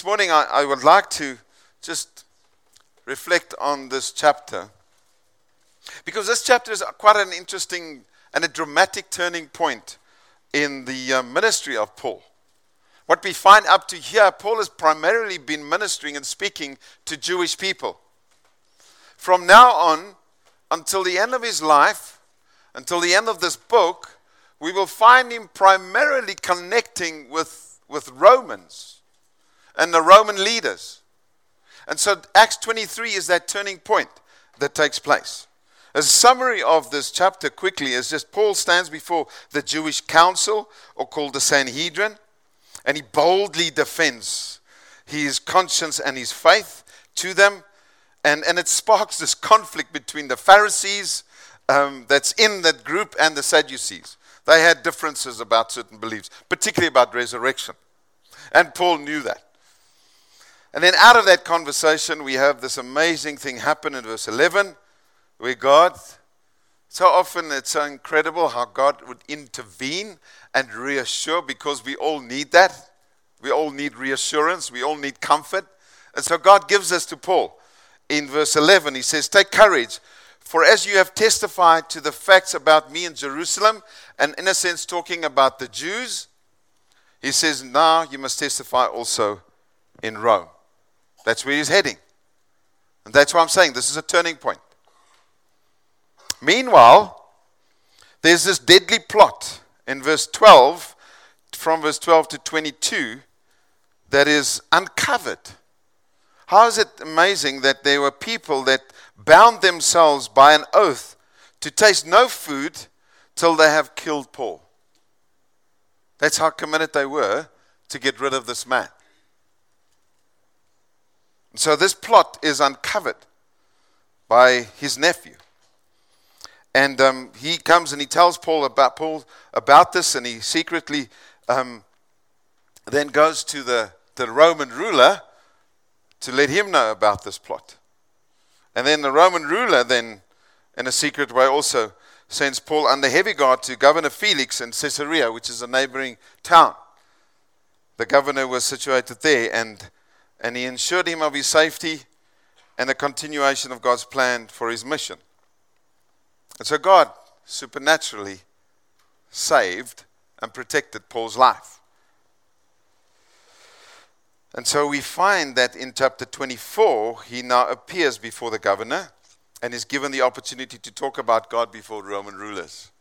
this morning I would like to just reflect on this chapter, because this chapter is quite an interesting and a dramatic turning point in the ministry of Paul. What we find up to here, Paul has primarily been ministering and speaking to Jewish people. From now on, until the end of his life, until the end of this book, we will find him primarily connecting with Romans and the Roman leaders. And so Acts 23 is that turning point that takes place. A summary of this chapter quickly is just Paul stands before the Jewish council, or called the Sanhedrin, and he boldly defends his conscience and his faith to them. And it sparks this conflict between the Pharisees that's in that group and the Sadducees. They had differences about certain beliefs, particularly about resurrection. And Paul knew that. And then out of that conversation, we have this amazing thing happen in verse 11, where God, so often it's so incredible how God would intervene and reassure, because we all need that. We all need reassurance. We all need comfort. And so God gives this to Paul. In verse 11, he says, "Take courage, for as you have testified to the facts about me in Jerusalem," and in a sense talking about the Jews, he says, "now you must testify also in Rome." That's where he's heading. And that's why I'm saying this is a turning point. Meanwhile, there's this deadly plot in verse 12, from verse 12 to 22, that is uncovered. How is it amazing that there were people that bound themselves by an oath to taste no food till they have killed Paul? That's how committed they were to get rid of this man. So this plot is uncovered by his nephew. And he comes and he tells Paul about this, and he secretly then goes to the Roman ruler to let him know about this plot. And then the Roman ruler then, in a secret way, also sends Paul under heavy guard to Governor Felix in Caesarea, which is a neighboring town. The governor was situated there, and he ensured him of his safety and the continuation of God's plan for his mission. And so God supernaturally saved and protected Paul's life. And so we find that in chapter 24, he now appears before the governor and is given the opportunity to talk about God before Roman rulers.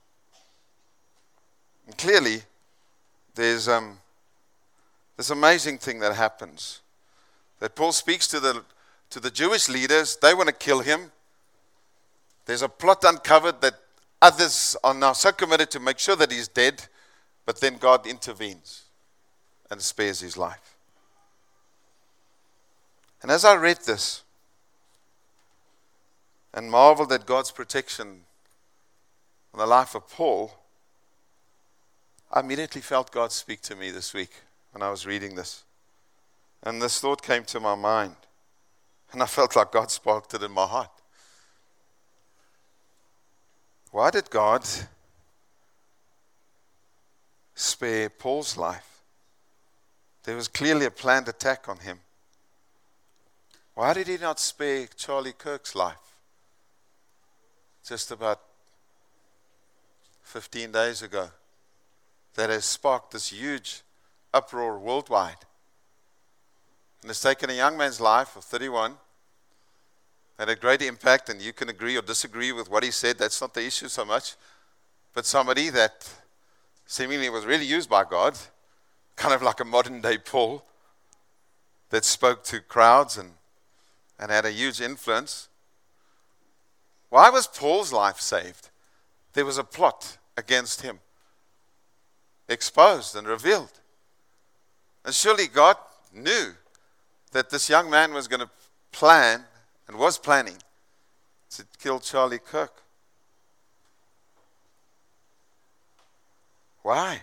And clearly, there's this amazing thing that happens. That Paul speaks to the Jewish leaders. They want to kill him. There's a plot uncovered that others are now so committed to make sure that he's dead, but then God intervenes and spares his life. And as I read this and marveled at God's protection on the life of Paul, I immediately felt God speak to me this week when I was reading this. And this thought came to my mind, and I felt like God sparked it in my heart. Why did God spare Paul's life? There was clearly a planned attack on him. Why did he not spare Charlie Kirk's life? Just about 15 days ago, that has sparked this huge uproar worldwide. And it's taken a young man's life of 31, had a great impact, and you can agree or disagree with what he said. That's not the issue so much. But somebody that seemingly was really used by God, kind of like a modern day Paul, that spoke to crowds and had a huge influence. Why was Paul's life saved? There was a plot against him, exposed and revealed. And surely God knew that this young man was going to plan and was planning to kill Charlie Kirk. Why?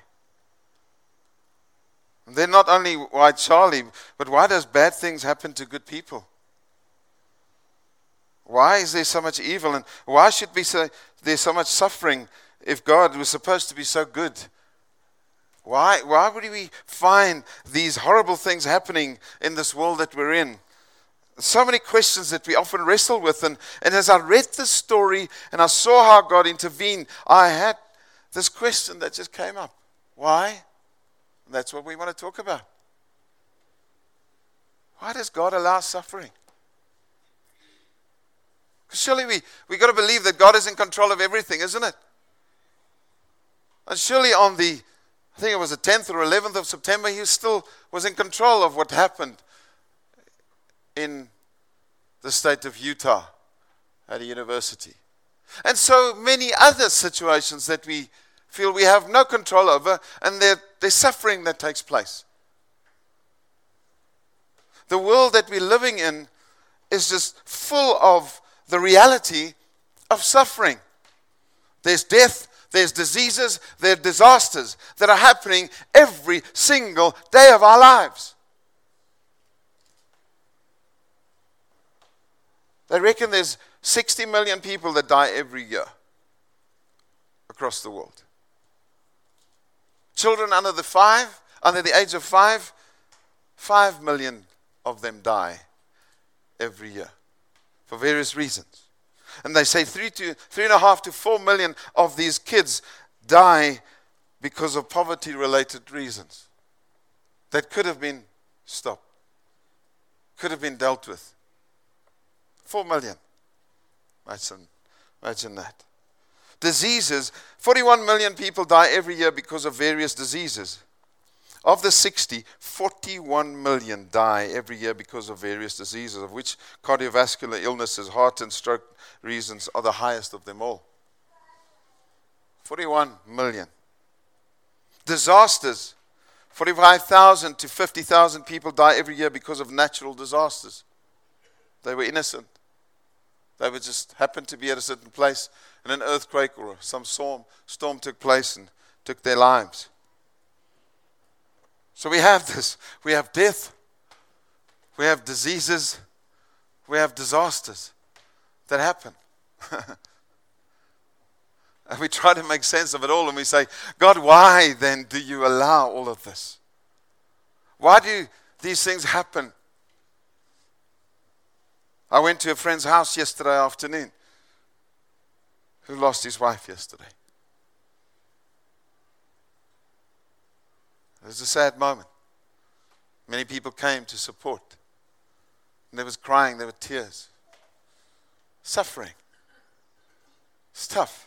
And then not only why Charlie, but why does bad things happen to good people? Why is there so much evil, and why should there's so much suffering if God was supposed to be so good Why would we find these horrible things happening in this world that we're in? So many questions that we often wrestle with. And as I read this story and I saw how God intervened, I had this question that just came up. Why? And that's what we want to talk about. Why does God allow suffering? Because surely we got to believe that God is in control of everything, isn't it? And surely on the, I think it was the 10th or 11th of September, he still was in control of what happened in the state of Utah at a university. And so many other situations that we feel we have no control over, and there's suffering that takes place. The world that we're living in is just full of the reality of suffering. There's death, there's diseases, there are disasters that are happening every single day of our lives. They reckon there's 60 million people that die every year across the world. Children under the age of 5 million of them die every year for various reasons. And they say 3.5 to 4 million of these kids die because of poverty-related reasons that could have been stopped, could have been dealt with. 4 million. Imagine that. Diseases, 41 million people die every year because of various diseases. Of the 60, 41 million die every year because of various diseases, of which cardiovascular illnesses, heart and stroke reasons are the highest of them all. 41 million. Disasters, 45,000 to 50,000 people die every year because of natural disasters. They were innocent. They would just happen to be at a certain place and an earthquake or some storm took place and took their lives. So we have this. We have death. We have diseases. We have disasters that happen. And we try to make sense of it all and we say, God, why then do you allow all of this? Why do these things happen? I went to a friend's house yesterday afternoon who lost his wife yesterday. It was a sad moment. Many people came to support. And there was crying, there were tears. Suffering. It's tough.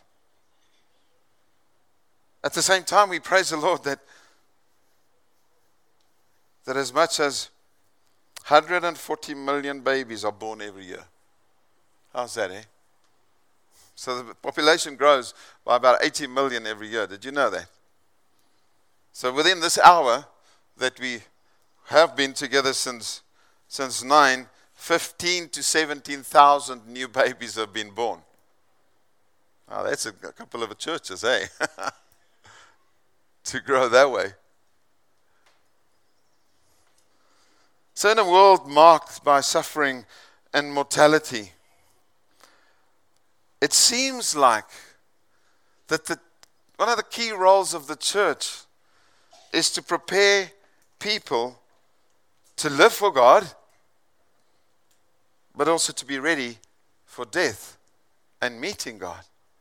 At the same time, we praise the Lord that as much as 140 million babies are born every year. How's that, eh? So the population grows by about 80 million every year. Did you know that? So within this hour that we have been together since 9, 15 to 17,000 new babies have been born. Oh, that's a couple of churches, eh? To grow that way. So in a world marked by suffering and mortality, it seems like that one of the key roles of the church is to prepare people to live for God, but also to be ready for death and meeting God.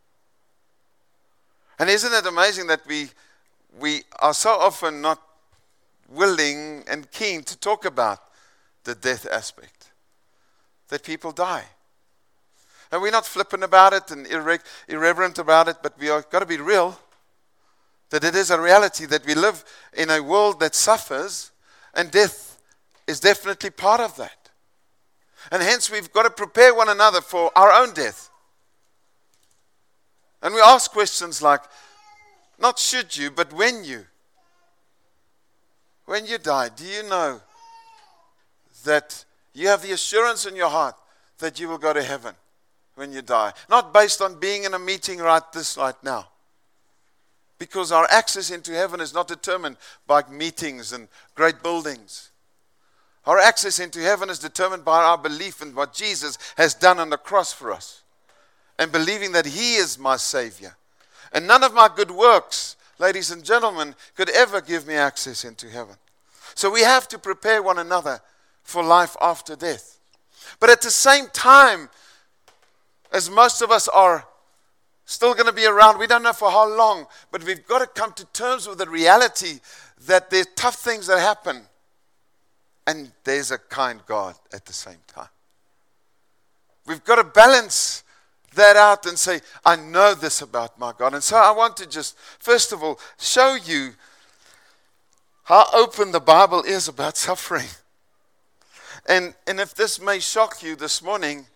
And isn't it amazing that we are so often not willing and keen to talk about the death aspect, that people die. And we're not flippant about it and irreverent about it, but we are got to be real, that it is a reality that we live in a world that suffers, and death is definitely part of that. And hence we've got to prepare one another for our own death. And we ask questions like, not should you, but when you die, do you know that you have the assurance in your heart that you will go to heaven when you die? Not based on being in a meeting right now. Because our access into heaven is not determined by meetings and great buildings. Our access into heaven is determined by our belief in what Jesus has done on the cross for us. And believing that He is my Savior. And none of my good works ladies and gentlemen, could ever give me access into heaven. So we have to prepare one another for life after death. But at the same time, as most of us are still going to be around, we don't know for how long, but we've got to come to terms with the reality that there's tough things that happen, and there's a kind God at the same time. We've got to balance that out and say, I know this about my God. And so I want to just, first of all, show you how open the Bible is about suffering. And if this may shock you this morning,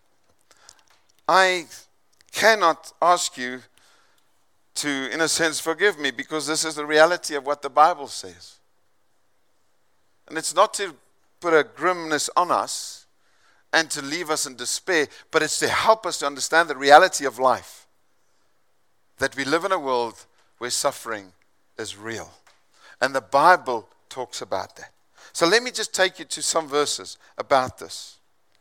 I cannot ask you to, in a sense, forgive me, because this is the reality of what the Bible says. And it's not to put a grimness on us and to leave us in despair, but it's to help us to understand the reality of life. That we live in a world where suffering is real. And the Bible talks about that. So let me just take you to some verses about this.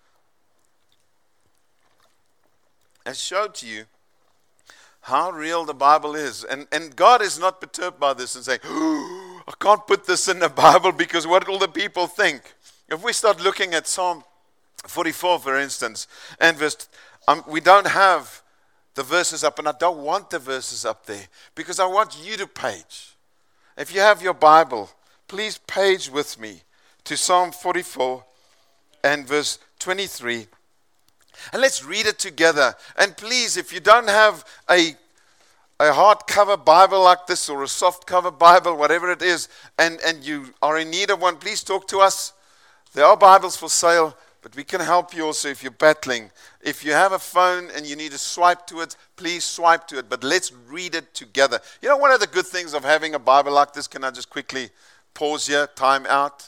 I showed to you how real the Bible is. And God is not perturbed by this and saying, oh, I can't put this in the Bible because what will the people think? If we start looking at Psalm 44, for instance, and we don't have the verses up, and I don't want the verses up there because I want you to page. If you have your Bible, please page with me to Psalm 44 and verse 23. And let's read it together. And please, if you don't have a hardcover Bible like this or a soft cover Bible, whatever it is, and you are in need of one, please talk to us. There are Bibles for sale, but we can help you also if you're battling. If you have a phone and you need to swipe to it, please swipe to it. But let's read it together. You know, one of the good things of having a Bible like this, can I just quickly pause here, time out?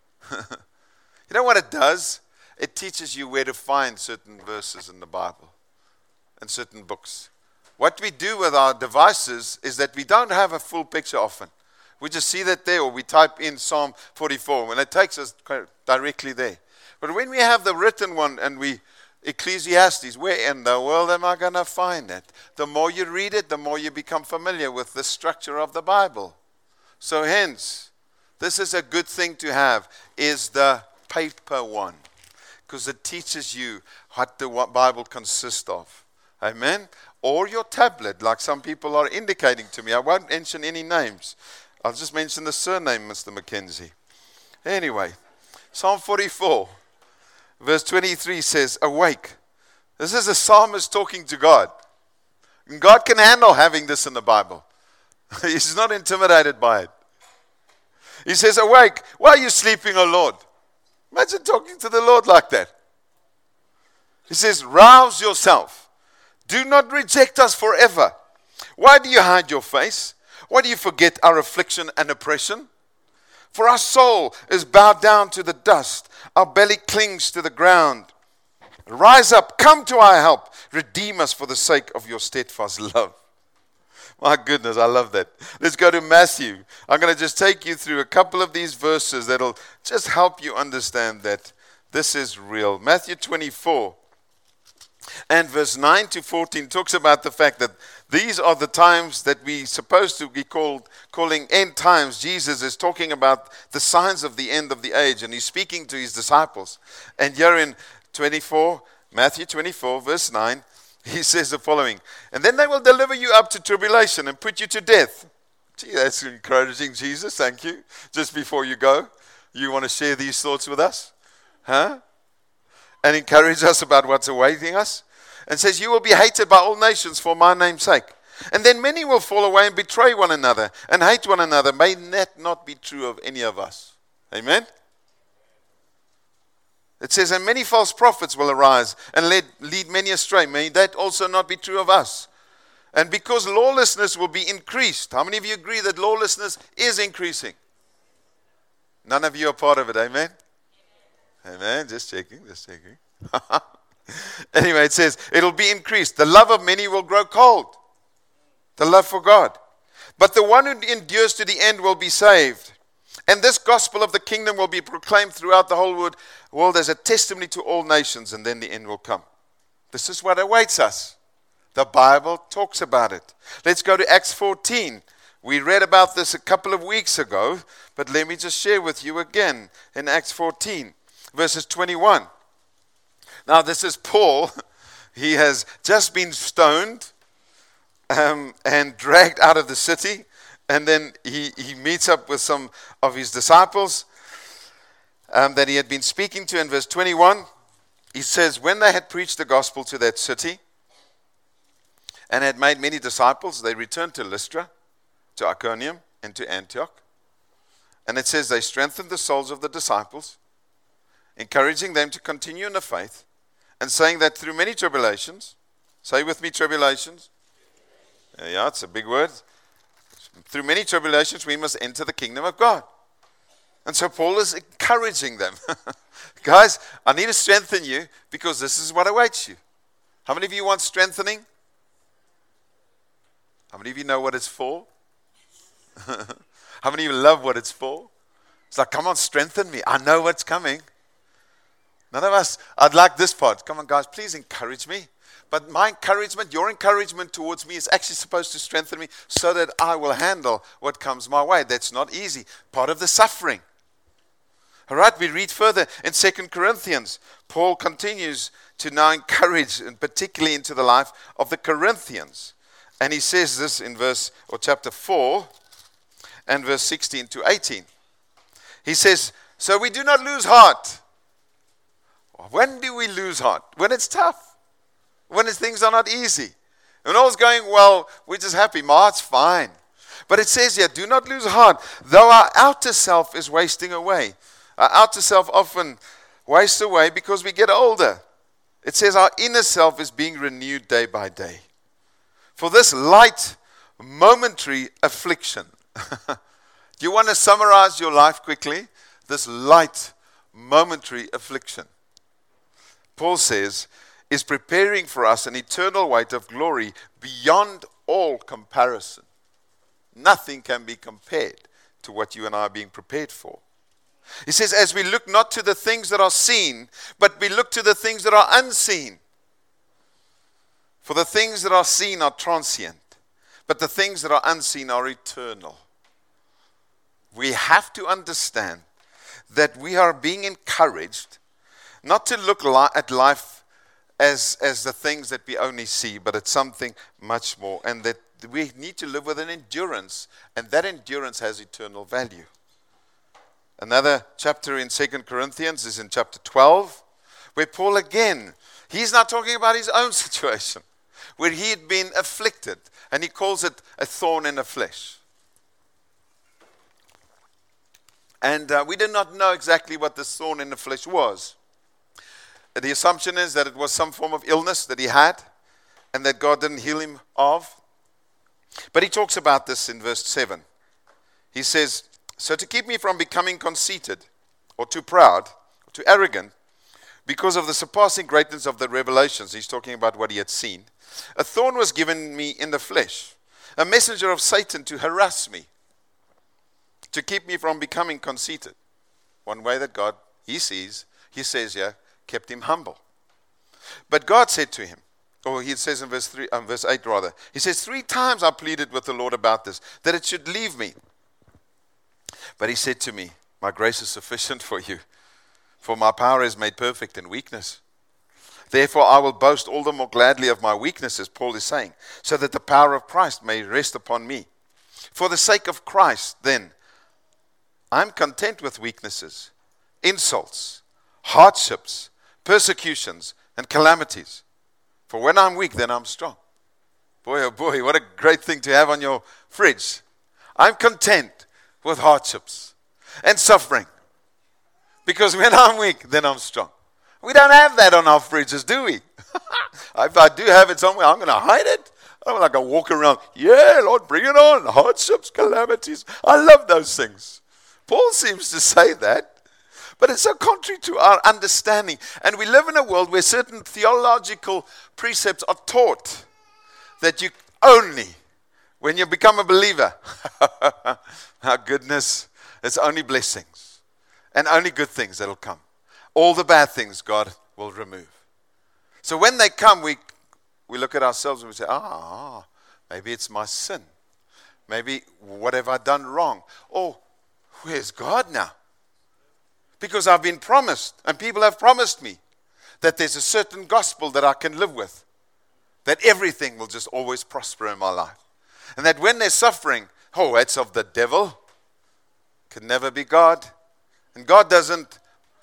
You know what it does? It teaches you where to find certain verses in the Bible and certain books. What we do with our devices is that we don't have a full picture often. We just see that there, or we type in Psalm 44, and it takes us directly there. But when we have the written one and Ecclesiastes, where in the world am I going to find it? The more you read it, the more you become familiar with the structure of the Bible. So hence, this is a good thing to have, is the paper one. Because it teaches you what the Bible consists of. Amen? Or your tablet, like some people are indicating to me. I won't mention any names. I'll just mention the surname, Mr. Mackenzie. Anyway, Psalm 44, verse 23 says, awake. This is a psalmist talking to God. And God can handle having this in the Bible. He's not intimidated by it. He says, awake. Why are you sleeping, O Lord? Imagine talking to the Lord like that. He says, rouse yourself. Do not reject us forever. Why do you hide your face? Why do you forget our affliction and oppression? For our soul is bowed down to the dust. Our belly clings to the ground. Rise up, come to our help. Redeem us for the sake of your steadfast love. My goodness, I love that. Let's go to Matthew. I'm going to just take you through a couple of these verses that'll just help you understand that this is real. Matthew 24 and verse 9 to 14 talks about the fact that these are the times that we're supposed to be calling end times. Jesus is talking about the signs of the end of the age, and he's speaking to his disciples. And here in Matthew 24, verse 9, he says the following, and then they will deliver you up to tribulation and put you to death. Gee, that's encouraging, Jesus. Thank you. Just before you go, you want to share these thoughts with us? Huh? And encourage us about what's awaiting us. And says, you will be hated by all nations for my name's sake. And then many will fall away and betray one another and hate one another. May that not be true of any of us. Amen? It says, and many false prophets will arise and lead many astray. May that also not be true of us. And because lawlessness will be increased. How many of you agree that lawlessness is increasing? None of you are part of it. Amen? Amen. Just checking. Anyway, it says, it'll be increased. The love of many will grow cold. The love for God. But the one who endures to the end will be saved. And this gospel of the kingdom will be proclaimed throughout the whole world as a testimony to all nations, and then the end will come. This is what awaits us. The Bible talks about it. Let's go to Acts 14, We read about this a couple of weeks ago, but let me just share with you again in Acts 14, verses 21. Now, this is Paul. He has just been stoned and dragged out of the city. And then he meets up with some of his disciples that he had been speaking to. In verse 21, he says, when they had preached the gospel to that city and had made many disciples, they returned to Lystra, to Iconium, and to Antioch. And it says they strengthened the souls of the disciples, encouraging them to continue in the faith, and saying that through many tribulations, say with me tribulations. Yeah, it's a big word. Through many tribulations, we must enter the kingdom of God. And so Paul is encouraging them. Guys, I need to strengthen you because this is what awaits you. How many of you want strengthening? How many of you know what it's for? How many of you love what it's for? It's like, come on, strengthen me. I know what's coming. None of us, I'd like this part. Come on, guys, please encourage me. But my encouragement, your encouragement towards me is actually supposed to strengthen me so that I will handle what comes my way. That's not easy. Part of the suffering. All right, we read further in 2 Corinthians. Paul continues to now encourage, and particularly into the life of the Corinthians. And he says this in chapter 4 and verse 16 to 18. He says, so we do not lose heart. When do we lose heart? When it's tough. When things are not easy. When all's going well, we're just happy. My heart's fine. But it says here, do not lose heart, though our outer self is wasting away. Our outer self often wastes away because we get older. It says our inner self is being renewed day by day. For this light, momentary affliction. Do you want to summarize your life quickly? This light, momentary affliction. Paul says, is preparing for us an eternal weight of glory beyond all comparison. Nothing can be compared to what you and I are being prepared for. He says, as we look not to the things that are seen, but we look to the things that are unseen. For the things that are seen are transient, but the things that are unseen are eternal. We have to understand that we are being encouraged not to look at life as the things that we only see, but it's something much more. And that we need to live with an endurance, and that endurance has eternal value. Another chapter in 2 Corinthians is in chapter 12, where Paul again, he's not talking about his own situation, where he had been afflicted, and he calls it a thorn in the flesh. And we did not know exactly what this thorn in the flesh was. The assumption is that it was some form of illness that he had, and that God didn't heal him of. But he talks about this in verse 7. He says, so to keep me from becoming conceited, or too proud, or too arrogant, because of the surpassing greatness of the revelations, he's talking about what he had seen, a thorn was given me in the flesh, a messenger of Satan to harass me, to keep me from becoming conceited. One way that God, he says here, kept him humble. But God said to him, or he says in verse 8 rather, he says, 3 times I pleaded with the Lord about this, that it should leave me. But he said to me, my grace is sufficient for you, for my power is made perfect in weakness. Therefore I will boast all the more gladly of my weaknesses, Paul is saying, so that the power of Christ may rest upon me. For the sake of Christ, then, I'm content with weaknesses, insults, hardships, persecutions, and calamities. For when I'm weak, then I'm strong. Boy, oh boy, what a great thing to have on your fridge. I'm content with hardships and suffering. Because when I'm weak, then I'm strong. We don't have that on our fridges, do we? If I do have it somewhere, I'm going to hide it. I don't like to walk around, yeah, Lord, bring it on. Hardships, calamities. I love those things. Paul seems to say that. But it's so contrary to our understanding. And we live in a world where certain theological precepts are taught that you only, when you become a believer, our goodness, it's only blessings and only good things that'll come. All the bad things God will remove. So when they come, we look at ourselves and we say, maybe it's my sin. Maybe, what have I done wrong? Or, where's God now? Because I've been promised, and people have promised me, that there's a certain gospel that I can live with. That everything will just always prosper in my life. And that when there's suffering, oh, it's of the devil. Can never be God. And God doesn't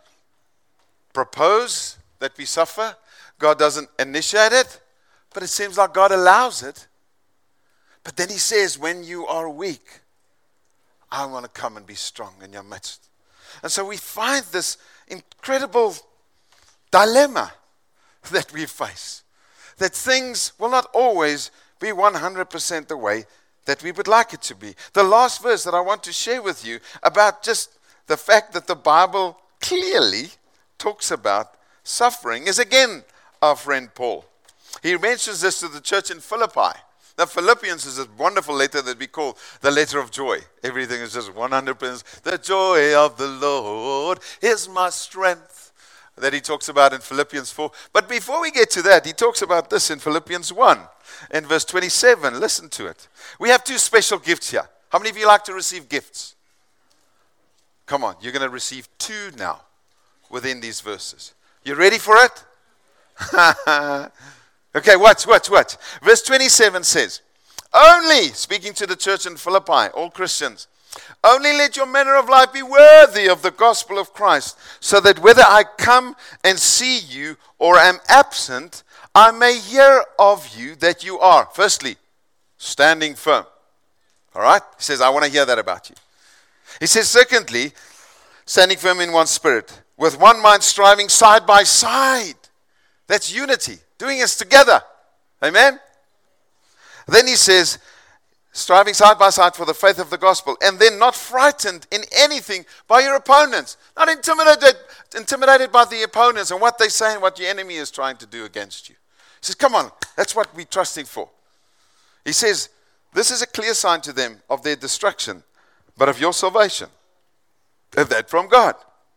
propose that we suffer. God doesn't initiate it. But it seems like God allows it. But then he says, when you are weak, I want to come and be strong in your midst. And so we find this incredible dilemma that we face. That things will not always be 100% the way that we would like it to be. The last verse that I want to share with you about just the fact that the Bible clearly talks about suffering is again our friend Paul. He mentions this to the church in Philippi. Now, Philippians is a wonderful letter that we call the letter of joy. Everything is just 100%. The joy of the Lord is my strength. That he talks about in Philippians 4. But before we get to that, he talks about this in Philippians 1. In verse 27, listen to it. We have two special gifts here. How many of you like to receive gifts? Come on, you're going to receive two now within these verses. You ready for it? Okay, watch. Verse 27 says, only, speaking to the church in Philippi, all Christians, only let your manner of life be worthy of the gospel of Christ, so that whether I come and see you or am absent, I may hear of you that you are, firstly, standing firm. All right? He says, I want to hear that about you. He says, secondly, standing firm in one spirit, with one mind striving side by side. That's unity, doing this together. Amen? Then he says, striving side by side for the faith of the gospel, and then not frightened in anything by your opponents. Not intimidated by the opponents and what they say and what your enemy is trying to do against you. He says, come on, that's what we're trusting for. He says, this is a clear sign to them of their destruction, but of your salvation. Of that from God.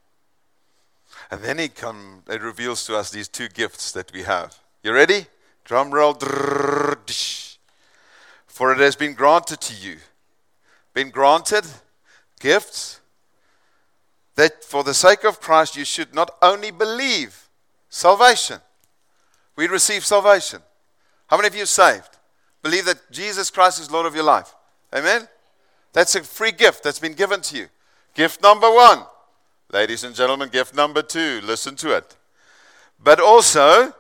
And then it reveals to us these two gifts that we have. You ready? Drum roll. For it has been granted to you. Been granted gifts that for the sake of Christ you should not only believe salvation. We receive salvation. How many of you are saved? Believe that Jesus Christ is Lord of your life. Amen? That's a free gift that's been given to you. Gift number one. Ladies and gentlemen, gift number two. Listen to it. But also,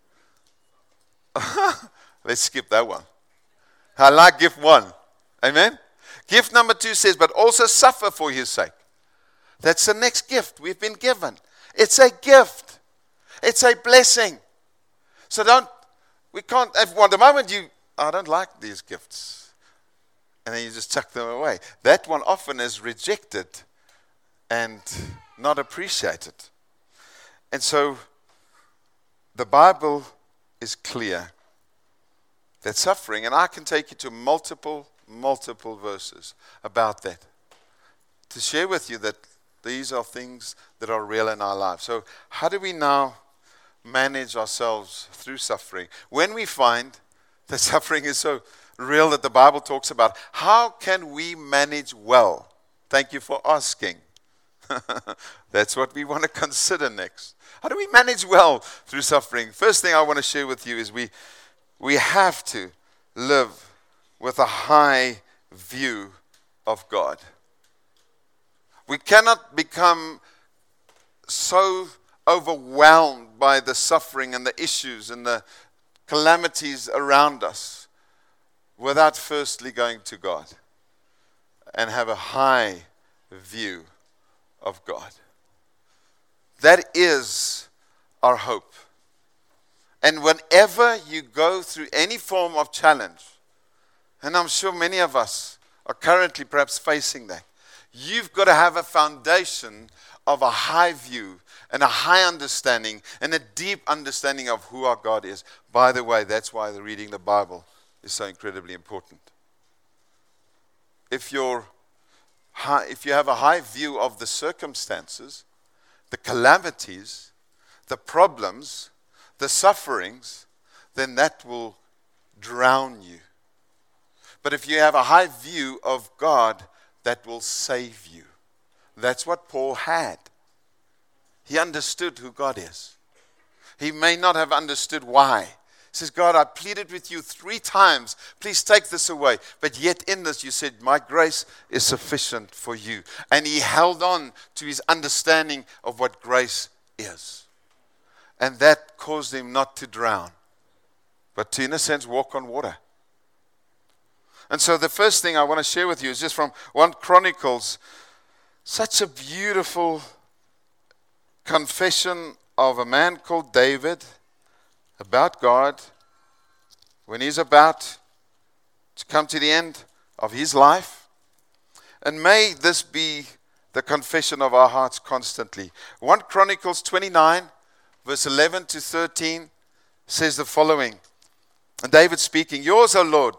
let's skip that one. I like gift one. Amen? Gift number two says, but also suffer for his sake. That's the next gift we've been given. It's a gift. It's a blessing. So the moment I don't like these gifts, and then you just chuck them away. That one often is rejected and not appreciated. And so the Bible is clear that suffering, and I can take you to multiple verses about that, to share with you that these are things that are real in our lives. So how do we now manage ourselves through suffering? When we find that suffering is so real that the Bible talks about, how can we manage well? Thank you for asking. That's what we want to consider next. How do we manage well through suffering? First thing I want to share with you is we have to live with a high view of God. We cannot become so overwhelmed by the suffering and the issues and the calamities around us without firstly going to God and have a high view of God. That is our hope. And whenever you go through any form of challenge, and I'm sure many of us are currently perhaps facing that, you've got to have a foundation of a high view and a high understanding and a deep understanding of who our God is. By the way, that's why the reading the Bible is so incredibly important. If you have a high view of the circumstances, the calamities, the problems, the sufferings, then that will drown you. But if you have a high view of God, that will save you. That's what Paul had. He understood who God is. He may not have understood why. He says, God, I pleaded with you 3 times. Please take this away. But yet in this you said, my grace is sufficient for you. And he held on to his understanding of what grace is. And that caused him not to drown, but to, in a sense, walk on water. And so the first thing I want to share with you is just from 1 Chronicles, such a beautiful confession of a man called David about God when he's about to come to the end of his life. And may this be the confession of our hearts constantly. 1 Chronicles 29, verse 11 to 13 says the following. And David speaking, yours, O Lord,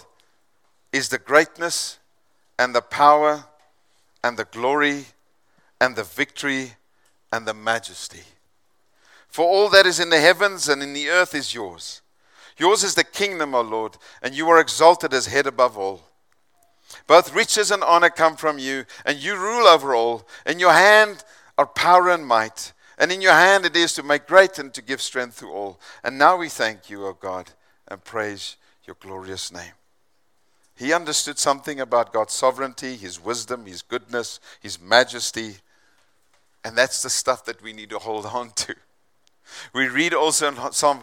is the greatness and the power and the glory and the victory and the majesty. For all that is in the heavens and in the earth is yours. Yours is the kingdom, O Lord, and you are exalted as head above all. Both riches and honor come from you, and you rule over all. In your hand are power and might, and in your hand it is to make great and to give strength to all. And now we thank you, O God, and praise your glorious name. He understood something about God's sovereignty, his wisdom, his goodness, his majesty. And that's the stuff that we need to hold on to. We read also in Psalm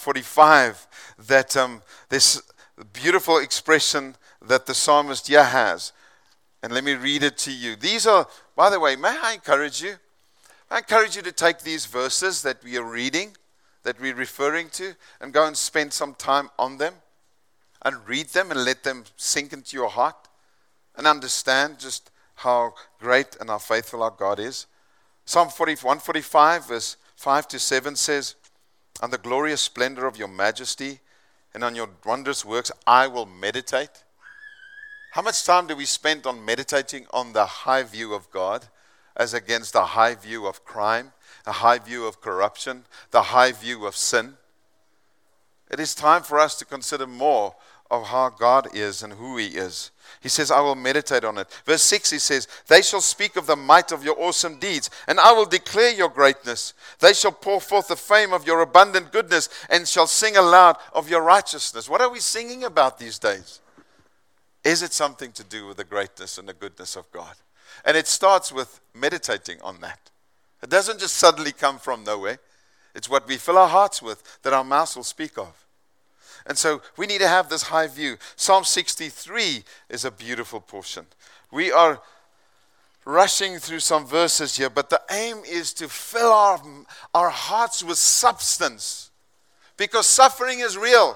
145 that this beautiful expression that the psalmist here has. And let me read it to you. These are, by the way, may I encourage you? I encourage you to take these verses that we are reading, that we're referring to, and go and spend some time on them. And read them and let them sink into your heart and understand just how great and how faithful our God is. Psalm 145 verse 5 to 7 says, on the glorious splendor of your majesty and on your wondrous works I will meditate. How much time do we spend on meditating on the high view of God as against the high view of crime, the high view of corruption, the high view of sin? It is time for us to consider more of how God is and who he is. He says, I will meditate on it. Verse 6, he says, they shall speak of the might of your awesome deeds, and I will declare your greatness. They shall pour forth the fame of your abundant goodness, and shall sing aloud of your righteousness. What are we singing about these days? Is it something to do with the greatness and the goodness of God? And it starts with meditating on that. It doesn't just suddenly come from nowhere. It's what we fill our hearts with that our mouths will speak of. And so we need to have this high view. Psalm 63 is a beautiful portion. We are rushing through some verses here, but the aim is to fill our hearts with substance, because suffering is real.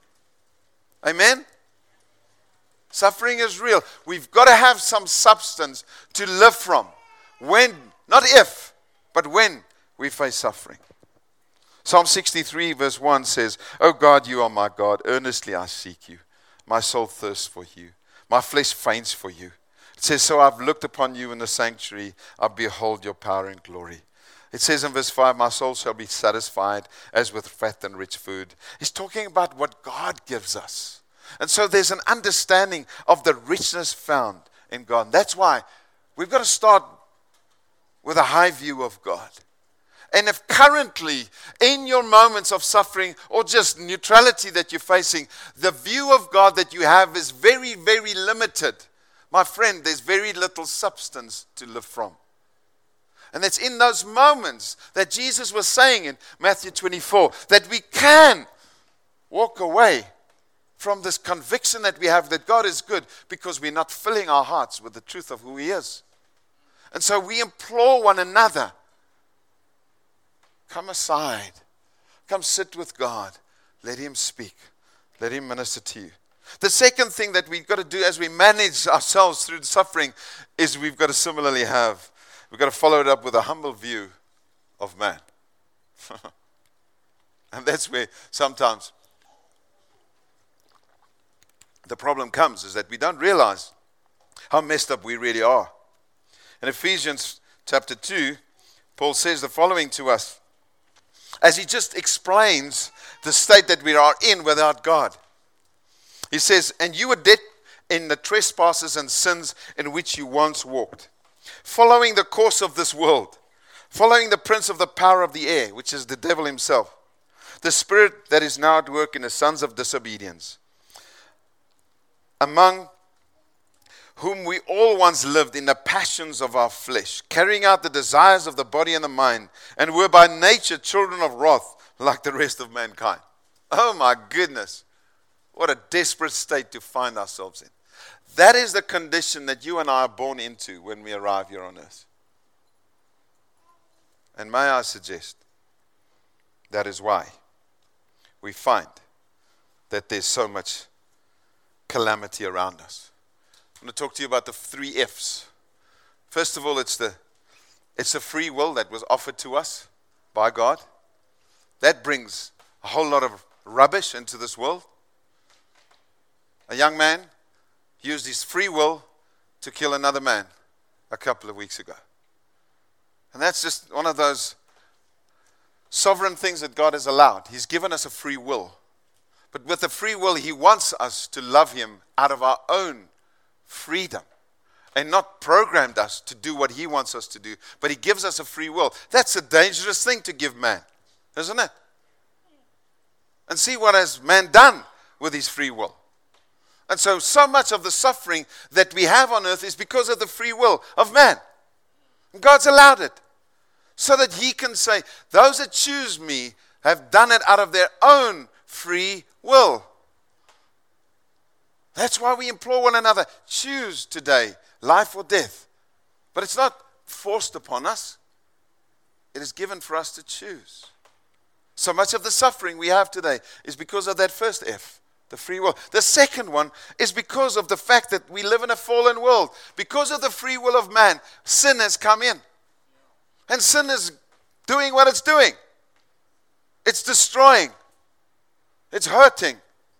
Amen? Suffering is real. We've got to have some substance to live from. When, not if, but when we face suffering. Psalm 63 verse 1 says, O God, you are my God. Earnestly I seek you. My soul thirsts for you. My flesh faints for you. It says, so I've looked upon you in the sanctuary. I behold your power and glory. It says in verse 5, my soul shall be satisfied as with fat and rich food. He's talking about what God gives us. And so there's an understanding of the richness found in God. And that's why we've got to start with a high view of God. And if currently, in your moments of suffering or just neutrality that you're facing, the view of God that you have is very, very limited, my friend, there's very little substance to live from. And it's in those moments that Jesus was saying in Matthew 24 that we can walk away from this conviction that we have that God is good, because we're not filling our hearts with the truth of who he is. And so we implore one another, come aside. Come sit with God. Let him speak. Let him minister to you. The second thing that we've got to do as we manage ourselves through the suffering is we've got to similarly we've got to follow it up with a humble view of man. And that's where sometimes the problem comes, is that we don't realize how messed up we really are. In Ephesians chapter 2, Paul says the following to us, as he just explains the state that we are in without God. He says, and you were dead in the trespasses and sins in which you once walked, following the course of this world, following the prince of the power of the air, which is the devil himself, the spirit that is now at work in the sons of disobedience, among whom we all once lived in the passions of our flesh, carrying out the desires of the body and the mind, and were by nature children of wrath like the rest of mankind. Oh my goodness, what a desperate state to find ourselves in. That is the condition that you and I are born into when we arrive here on earth. And may I suggest, that is why we find that there's so much calamity around us. I'm going to talk to you about the 3 F's. First of all, it's the free will that was offered to us by God. That brings a whole lot of rubbish into this world. A young man used his free will to kill another man a couple of weeks ago. And that's just one of those sovereign things that God has allowed. He's given us a free will. But with the free will, He wants us to love Him out of our own freedom, and not programmed us to do what He wants us to do, but He gives us a free will. That's a dangerous thing to give man, isn't it? And see what has man done with his free will. And so much of the suffering that we have on earth is because of the free will of man. And God's allowed it so that He can say, those that choose me have done it out of their own free will. That's why we implore one another, choose today, life or death. But it's not forced upon us. It is given for us to choose. So much of the suffering we have today is because of that first F, the free will. The second one is because of the fact that we live in a fallen world. Because of the free will of man, sin has come in. And sin is doing what it's doing. It's destroying. It's hurting.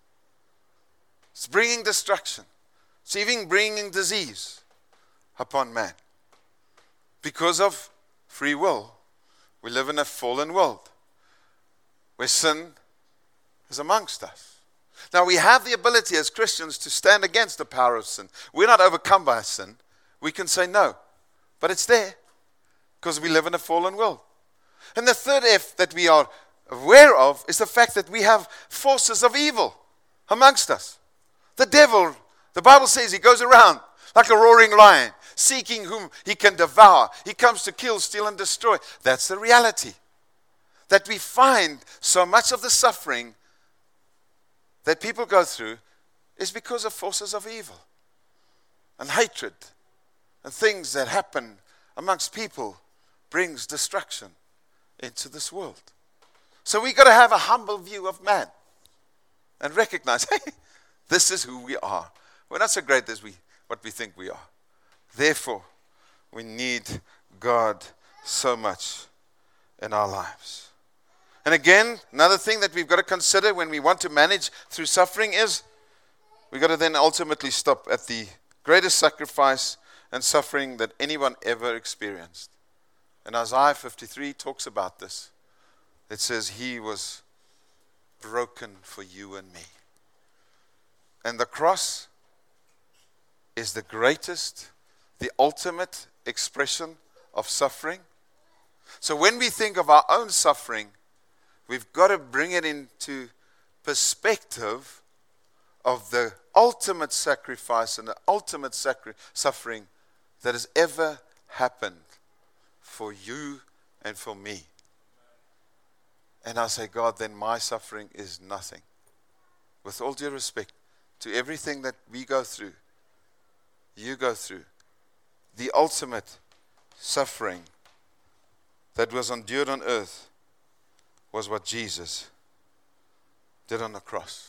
It's bringing destruction. It's even bringing disease upon man. Because of free will, we live in a fallen world where sin is amongst us. Now, we have the ability as Christians to stand against the power of sin. We're not overcome by sin. We can say no. But it's there because we live in a fallen world. And the third F that we are aware of is the fact that we have forces of evil amongst us. The devil, the Bible says, he goes around like a roaring lion, seeking whom he can devour. He comes to kill, steal, and destroy. That's the reality. That we find so much of the suffering that people go through is because of forces of evil and hatred and things that happen amongst people brings destruction into this world. So we've got to have a humble view of man and recognize, hey, this is who we are. We're not so great as what we think we are. Therefore, we need God so much in our lives. And again, another thing that we've got to consider when we want to manage through suffering is we've got to then ultimately stop at the greatest sacrifice and suffering that anyone ever experienced. And Isaiah 53 talks about this. It says, He was broken for you and me. And the cross is the greatest, the ultimate expression of suffering. So when we think of our own suffering, we've got to bring it into perspective of the ultimate sacrifice and the ultimate suffering that has ever happened for you and for me. And I say, God, then my suffering is nothing. With all due respect to everything that we go through, you go through, the ultimate suffering that was endured on earth was what Jesus did on the cross.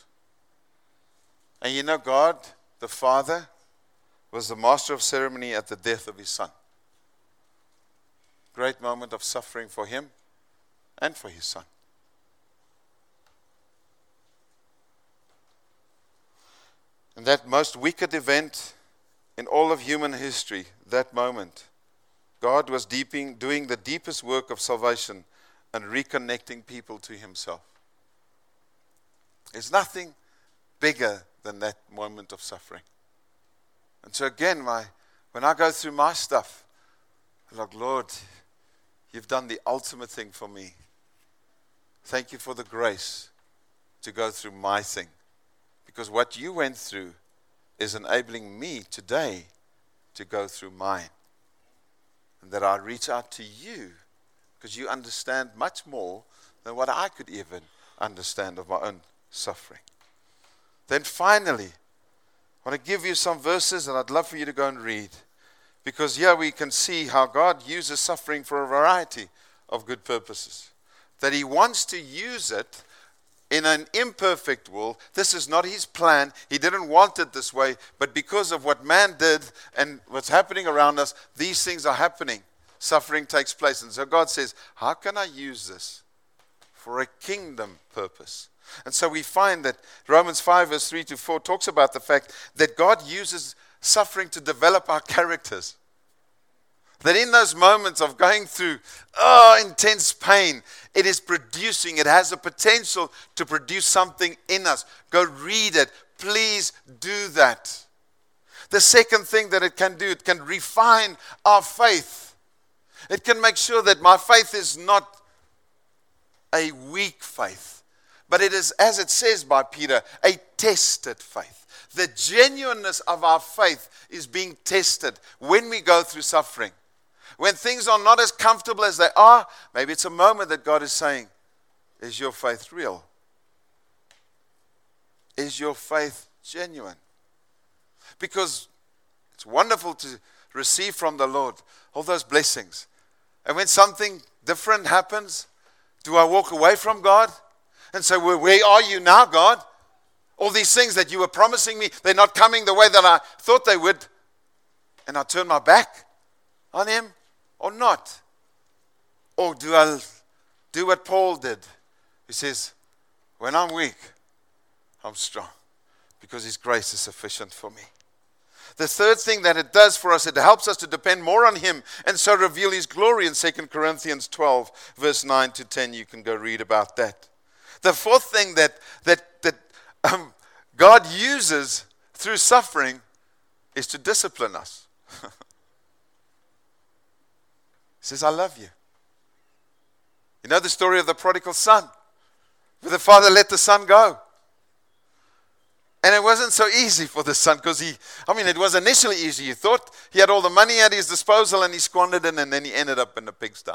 And you know, God, the Father, was the master of ceremony at the death of His Son. Great moment of suffering for Him and for His Son. And that most wicked event in all of human history, that moment, God was doing the deepest work of salvation and reconnecting people to Himself. There's nothing bigger than that moment of suffering. And so again, when I go through my stuff, I'm like, Lord, you've done the ultimate thing for me. Thank you for the grace to go through my thing. Because what you went through is enabling me today to go through mine. And that I reach out to you because you understand much more than what I could even understand of my own suffering. Then finally, I want to give you some verses and I'd love for you to go and read. Because here we can see how God uses suffering for a variety of good purposes. That He wants to use it in an imperfect world. This is not His plan. He didn't want it this way. But because of what man did and what's happening around us, these things are happening. Suffering takes place. And so God says, how can I use this for a kingdom purpose? And so we find that Romans 5 verse 3 to 4 talks about the fact that God uses suffering to develop our characters. That in those moments of going through intense pain, it is producing, it has a potential to produce something in us. Go read it. Please do that. The second thing that it can do, it can refine our faith. It can make sure that my faith is not a weak faith, but it is, as it says by Peter, a tested faith. The genuineness of our faith is being tested when we go through suffering. When things are not as comfortable as they are, maybe it's a moment that God is saying, is your faith real? Is your faith genuine? Because it's wonderful to receive from the Lord all those blessings. And when something different happens, do I walk away from God and say, well, where are you now, God? All these things that you were promising me, they're not coming the way that I thought they would. And I turn my back on Him or not? Or do I do what Paul did? He says, when I'm weak, I'm strong because His grace is sufficient for me. The third thing that it does for us, it helps us to depend more on Him and so reveal His glory in 2 Corinthians 12, verse 9 to 10. You can go read about that. The fourth thing that God uses through suffering is to discipline us. He says, I love you. You know the story of the prodigal son, where the father let the son go. And it wasn't so easy for the son because it was initially easy. You thought he had all the money at his disposal and he squandered it and then he ended up in the pigsty.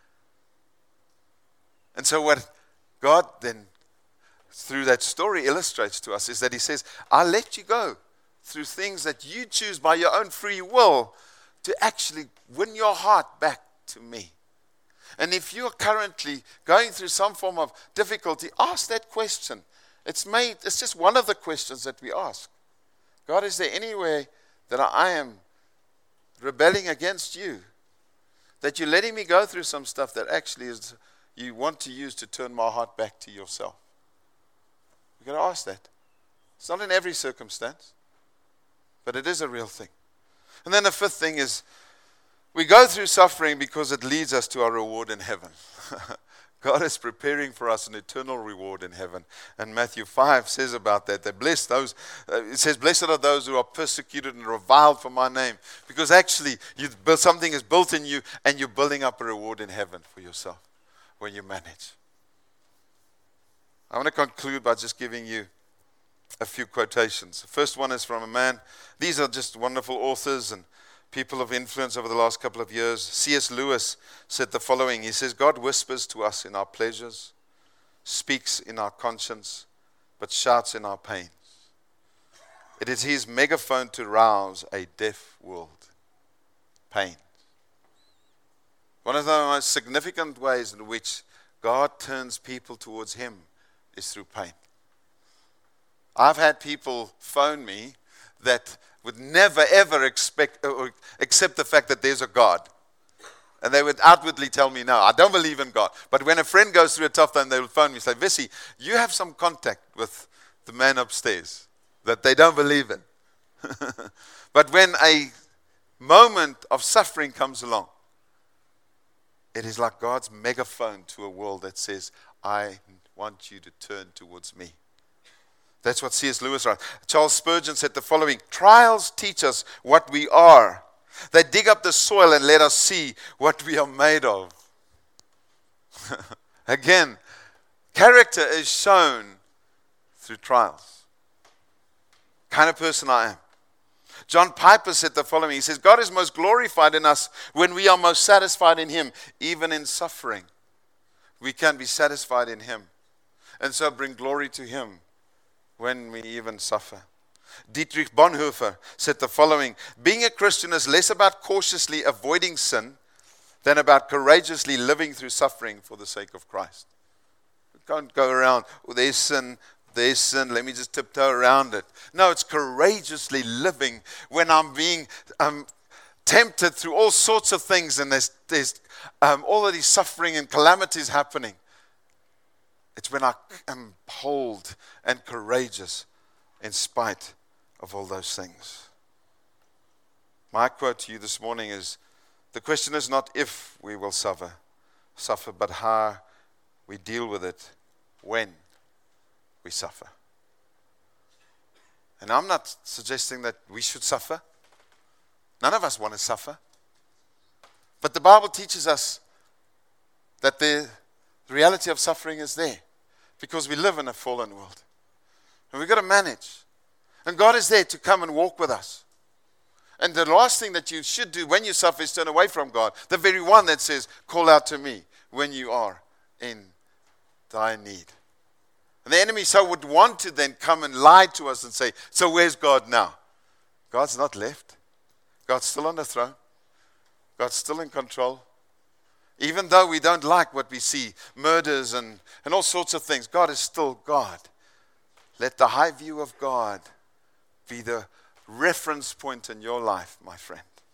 And so what God then, through that story, illustrates to us is that He says, I'll let you go through things that you choose by your own free will to actually win your heart back to me. And if you're currently going through some form of difficulty, ask that question. It's just one of the questions that we ask. God, is there any way that I am rebelling against you? That you're letting me go through some stuff that actually is you want to use to turn my heart back to yourself? We've got to ask that. It's not in every circumstance, but it is a real thing. And then the fifth thing is we go through suffering because it leads us to our reward in heaven. God is preparing for us an eternal reward in heaven. And Matthew 5 says about that blessed those, it says, blessed are those who are persecuted and reviled for my name. Because actually, something is built in you and you're building up a reward in heaven for yourself when you manage. I want to conclude by just giving you a few quotations. The first one is from a man. These are just wonderful authors and people of influence over the last couple of years. C.S. Lewis said the following. He says, God whispers to us in our pleasures, speaks in our conscience, but shouts in our pains. It is His megaphone to rouse a deaf world. Pain. One of the most significant ways in which God turns people towards Him is through pain. I've had people phone me that would never ever accept the fact that there's a God. And they would outwardly tell me, no, I don't believe in God. But when a friend goes through a tough time, they will phone me and say, Vissy, you have some contact with the man upstairs that they don't believe in. But when a moment of suffering comes along, it is like God's megaphone to a world that says, I want you to turn towards me. That's what C.S. Lewis wrote. Charles Spurgeon said the following: trials teach us what we are. They dig up the soil and let us see what we are made of. Again, character is shown through trials. Kind of person I am. John Piper said the following. He says, God is most glorified in us when we are most satisfied in Him, even in suffering. We can be satisfied in Him, and so bring glory to Him when we even suffer. Dietrich Bonhoeffer said the following: being a Christian is less about cautiously avoiding sin than about courageously living through suffering for the sake of Christ. We can't go around, oh, there's sin, let me just tiptoe around it. No, it's courageously living when I'm being tempted through all sorts of things, and there's all of these suffering and calamities happening. It's when I am bold and courageous in spite of all those things. My quote to you this morning is, the question is not if we will suffer, but how we deal with it when we suffer. And I'm not suggesting that we should suffer. None of us want to suffer. But the Bible teaches us that the reality of suffering is there, because we live in a fallen world. And we've got to manage. And God is there to come and walk with us. And the last thing that you should do when you suffer is turn away from God. The very one that says, call out to me when you are in thy need. And the enemy so would want to then come and lie to us and say, so where's God now? God's not left. God's still on the throne. God's still in control. Even though we don't like what we see, murders and all sorts of things, God is still God. Let the high view of God be the reference point in your life, my friend.